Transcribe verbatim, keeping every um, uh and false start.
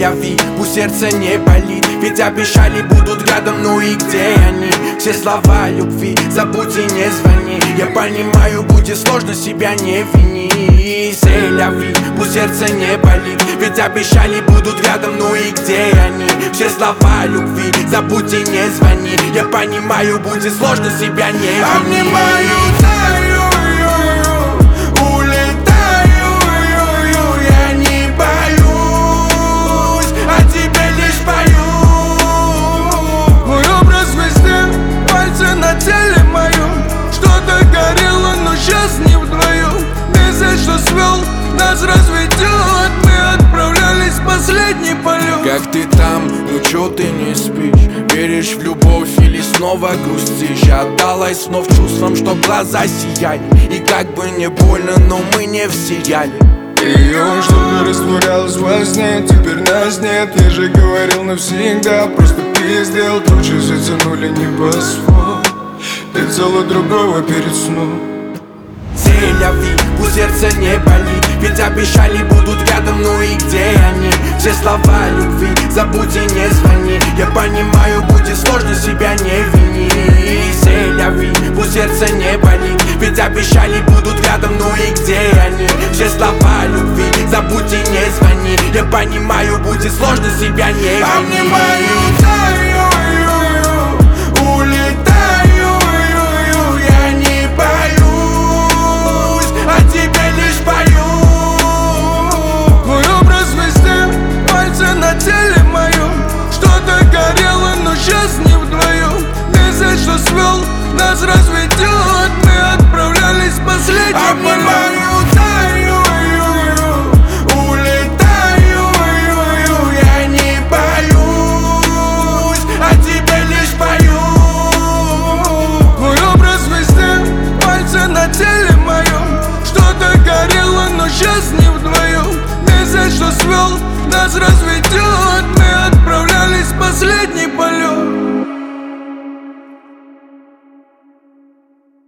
Сель-Ави, пусть сердце не болит, ведь обещали будут рядом, ну и где они? Все слова любви, забудь и не звони. Я понимаю, будет сложно, себя не вини. Сель-Ави, пусть сердце не болит, ведь обещали будут рядом, ну и где они? Все слова любви, забудь и не звони. Я понимаю, будет сложно, себя не вини. Обнимаю, таю, улетаю, я не боюсь, о тебе лишь пою. Твой образ везде, пальцы на теле моем. Что-то горело, но сейчас не вдвоем. Месяц, что свел, нас разведет. Мы отправлялись в последний полет. Как ты там, ну чё ты не спишь? Веришь в любовь или снова грустишь? Отдалась снов чувствам, что глаза сияли. И как бы не больно, но мы не в сериале. Ее что-то растворялось во сне, теперь нас нет. Я же говорил навсегда, просто пиздел. Тучи затянули небосвод, ты целую другого перед сном. Сель-Ави, пусть сердце не болит, ведь обещали будут рядом, ну и где они? Все слова любви, забудь и не звони. Я понимаю, будет сложно, себя не вини. Сель-Ави, пусть сердце не болит, ведь обещали будут рядом, ну и где они? Все слова любви, забудь и не звони. Я понимаю, будет сложно, себя не вини. Обнимаю, таю, улетаю, я не боюсь, о тебе лишь пою. Твой образ везде, пальцы на теле моем. Что-то горело, но сейчас не вдвоем. Месяц, что свел, нас разведет. Мы отправлялись в последний полет. Обнимаю, таю, улетаю, я не боюсь, о тебе лишь пою. Твой образ везде, пальцы на теле моем. Что-то горело, но сейчас не вдвоем. Месяц, что свел, нас разведет. Мы отправлялись в последний полет.